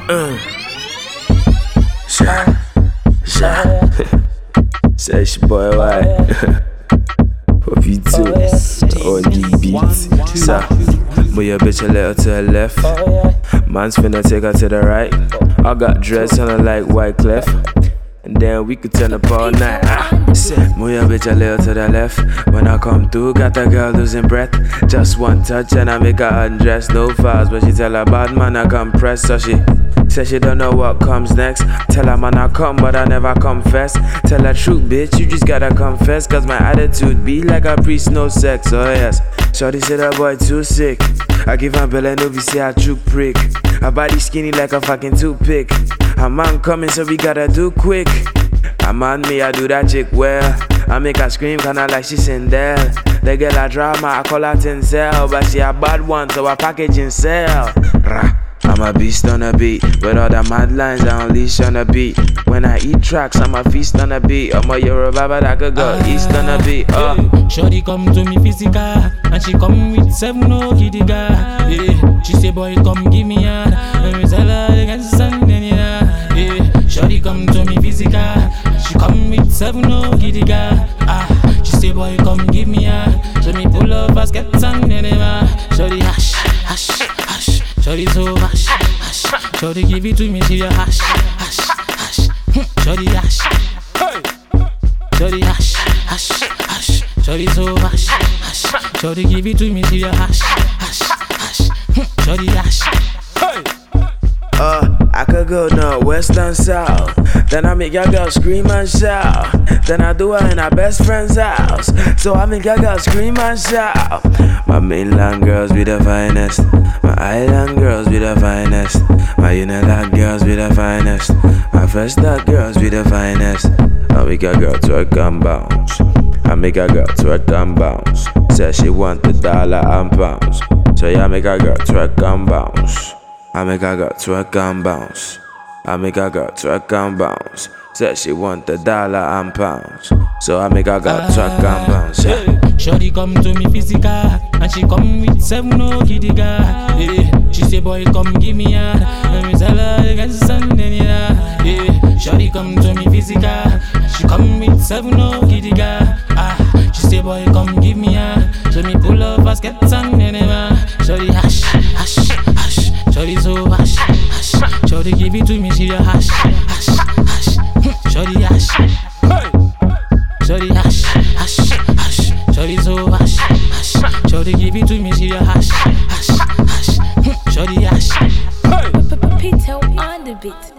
Say it's your boy White. Hope you too. On the beat. Sir, move your bitch a little to the left. Man's finna take her to the right. I got dreads sounding like Wyclef. And then we could turn up all night. Move your bitch a little to the left. When I come through, got the girl losing breath. Just one touch and I make her undress. No fouls, but she tell her bad man I compress. So she said she don't know what comes next. Tell her man I come but I never confess. Tell her truth bitch, you just gotta confess. Cause my attitude be like a priest, no sex. Oh yes, shorty said that boy too sick. I give her belly, no we see her true prick. Her body skinny like a fucking toothpick. Her man coming so we gotta do quick. Her man me, I do that chick well. I make her scream kinda like she Sindel. The girl a drama, I call her Tinsel. But she a bad one, so I package and sell. I'm a beast on a beat. With all the mad lines I unleash on a beat. When I eat tracks, I'm a feast on a beat. I'm a Yoruba, but I could go east on a beat. Shorty come to me physical, and she come with 7 no kitty girl. Yeah. She say boy come give me a, and we tell her they can stand in ya. Yeah. Shorty come to me physical, she come with 7 no kitty girl. She say boy come give me a, so me pull up basket and in ya. Shorty hash, hash, hash. Shorty so hash, hash. Shorty give it to me, she a hash, hash, hash. Shorty hash, hey. Shorty hash, hash, hash. Shorty so hash, hash. Shorty give it to me, she a hash, hash, hash. Shorty hash, hey. I could go north, west and south. Then I make your girl scream and shout. Then I do her in her best friend's house. So I make your girl scream and shout. My mainland girls be the finest. My island girls be the finest. My Unilag girls be the finest. My first nut girls be the finest. I make a girl twerk and bounce. I make a girl twerk and bounce. Said she want the dollar and pounds. So yeah, I make a girl twerk and bounce. I make a girl twerk and bounce. I make a girl twerk and bounce. Said she want the dollar and pounds. So I make a girl twerk and bounce. Yeah. Shorty come to me physical, and she come with 7 no kitty girl. Yeah. She say boy come give me a, and we tell her they can stand in ya. Yeah. Shorty come to me physical, she come with 7 no kitty girl. She say boy come give me a, so me pull up basket and in ya. Shorty hash, hash, hash. Shorty so hash, hash. Shorty give it to me, she a hash, hash, hash. Shorty hash, hey. Shorty hash, hash, hash. Shorty so hash, hash. Shorty give it to me, she a hash, hash, hash. Shorty hash, hey. Pito on the beat.